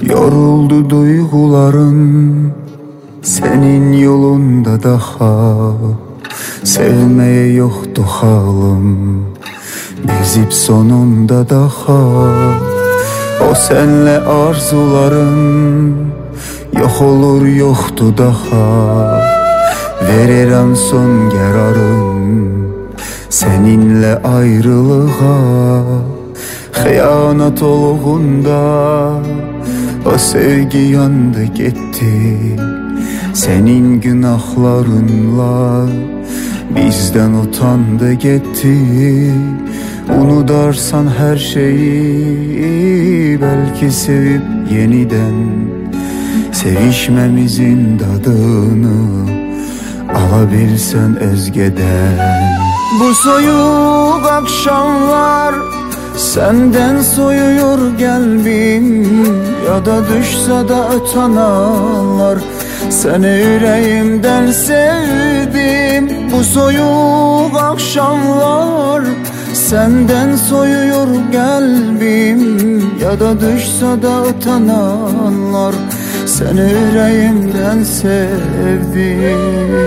Yoruldu duygularım senin yolunda daha. Sevmeye yoktu halim, bezip sonunda daha. O senle arzularım yok olur yoktu daha. Veririm son kararım seninle ayrılığa. Hıyanat olduğunda o sevgi yandı gitti. Senin günahlarınla bizden utandı gitti. Unutarsan her şeyi, belki sevip yeniden sevişmemizin tadını alabilsen özgeden. Bu soyuk akşamlar senden soyuyor kalbim, ya da düşse de ötenanlar. Seni yüreğimden sevdim. Bu soyuk akşamlar senden soyuyor kalbim, ya da düşse de utananlar. Seni yüreğimden sevdim.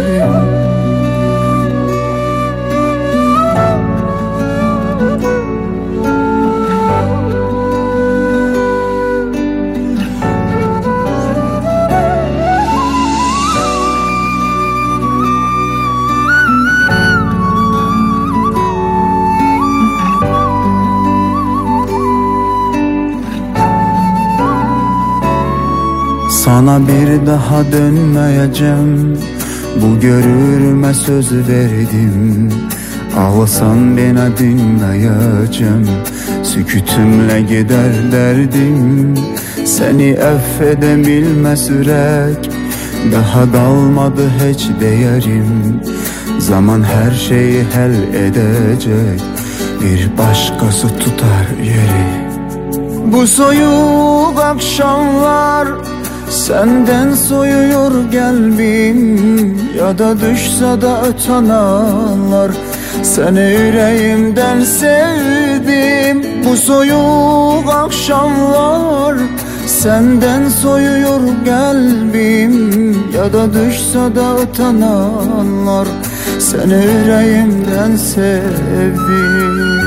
Sana bir daha dönmeyeceğim, bu görürüme söz verdim. Ağlasan bana dinleyeceğim, sükütümle gider derdim. Seni affedebilmez yürek, daha kalmadı hiç değerim. Zaman her şeyi hal edecek, bir başkası tutar yeri. Bu soyuk akşamlar senden soyuyor kalbim, ya da düşse de ötenanlar. Seni yüreğimden sevdim. Bu soyuk akşamlar senden soyuyor kalbim, ya da düşse de utananlar. Seni yüreğimden sevdim.